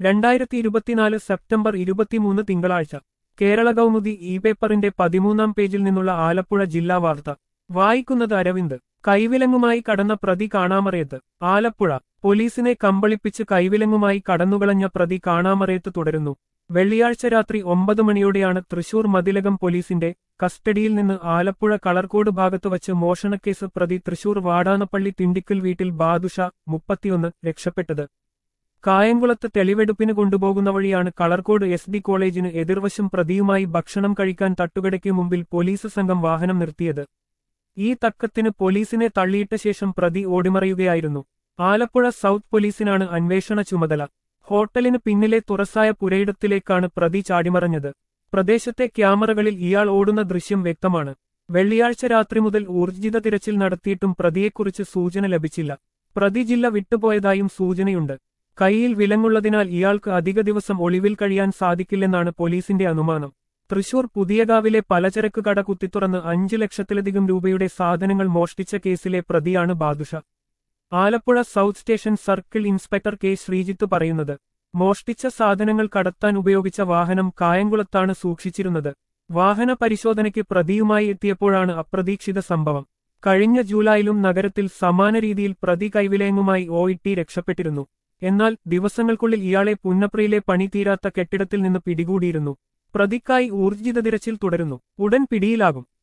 2024 September 23 തിങ്കളാഴ്ച Kerala Kaumudi E പേപ്പറിന്റെ 13-ാം പേജിൽ നിന്നുള്ള ആലപ്പുഴ ജില്ലാ വാർത്ത വായിക്കുന്നത് അരവിന്ദ്. കൈവിലങ്ങുമായി കടന്ന പ്രതി കാണാമറയത്ത്. ആലപ്പുഴ പോലീസിനെ കമ്പളിപ്പിച്ച് കൈവിലങ്ങുമായി കടന്നുകളഞ്ഞ പ്രതി കാണാമറയത്ത് തുടരുന്നു. വെള്ളിയാഴ്ച രാത്രി 9 മണിയോടെയാണ് തൃശൂർ മതിലകം പോലീസിന്റെ കസ്റ്റഡിയിൽ നിന്ന് ആലപ്പുഴ കളർകോട് ഭാഗത്ത് വച്ച് മോഷണക്കേസ് പ്രതി തൃശൂർ വാടാനപ്പള്ളി തിണ്ടിക്കൽ വീട്ടിൽ ബാദുഷ 31 രക്ഷപ്പെട്ടത്. കായംകുളത്ത് തെളിവെടുപ്പിന് കൊണ്ടുപോകുന്ന വഴിയാണ് കളർകോട് SD കോളേജിന് എതിർവശം പ്രതിയുമായി ഭക്ഷണം കഴിക്കാൻ തട്ടുകടയ്ക്ക് മുമ്പിൽ പോലീസ് സംഘം വാഹനം നിർത്തിയത്. ഈ തക്കത്തിന് പോലീസിനെ തള്ളിയിട്ട ശേഷം പ്രതി ഓടിമറയുകയായിരുന്നു. ആലപ്പുഴ സൗത്ത് പോലീസിനാണ് അന്വേഷണ ചുമതല. ഹോട്ടലിന് പിന്നിലെ തുറസായ പുരയിടത്തിലേക്കാണ് പ്രതി ചാടിമറഞ്ഞത്. പ്രദേശത്തെ ക്യാമറകളിൽ ഇയാൾ ഓടുന്ന ദൃശ്യം വ്യക്തമാണ്. വെള്ളിയാഴ്ച രാത്രി മുതൽ ഊർജിത തിരച്ചിൽ നടത്തിയിട്ടും പ്രതിയെക്കുറിച്ച് സൂചന ലഭിച്ചില്ല. പ്രതി ജില്ല വിട്ടുപോയതായും സൂചനയുണ്ട്. കൈയിൽ വിലങ്ങുള്ളതിനാൽ ഇയാൾക്ക് അധിക ദിവസം ഒളിവിൽ കഴിയാൻ സാധിക്കില്ലെന്നാണ് പോലീസിന്റെ അനുമാനം. തൃശൂർ പുതിയകാവിലെ പലചരക്ക് കട കുത്തിത്തുറന്ന് 5 ലക്ഷത്തിലധികം രൂപയുടെ സാധനങ്ങൾ മോഷ്ടിച്ച കേസിലെ പ്രതിയാണ് Badusha. Alappuzha south station circle inspector K Sreejith പറയുന്നത്, മോഷ്ടിച്ച സാധനങ്ങൾ കടത്താൻ ഉപയോഗിച്ച വാഹനം കായംകുളത്താണ് സൂക്ഷിച്ചിരുന്നത്. വാഹന പരിശോധനയ്ക്ക് പ്രതിയുമായി എത്തിയപ്പോഴാണ് അപ്രതീക്ഷിത സംഭവം. കഴിഞ്ഞ ജൂലൈയിലും നഗരത്തിൽ സമാന രീതിയിൽ പ്രതി കൈവിലങ്ങുമായി OIT രക്ഷപ്പെട്ടിരുന്നു. എന്നാൽ ദിവസങ്ങൾക്കുള്ളിൽ ഇയാളെ പുന്നപ്രയിലെ പണി തീരാത്ത കെട്ടിടത്തിൽ നിന്ന് പിടികൂടിയിരുന്നു. പ്രതിക്കായി ഊർജിത തിരച്ചിൽ തുടരുന്നു. ഉടൻ പിടിയിലാകും.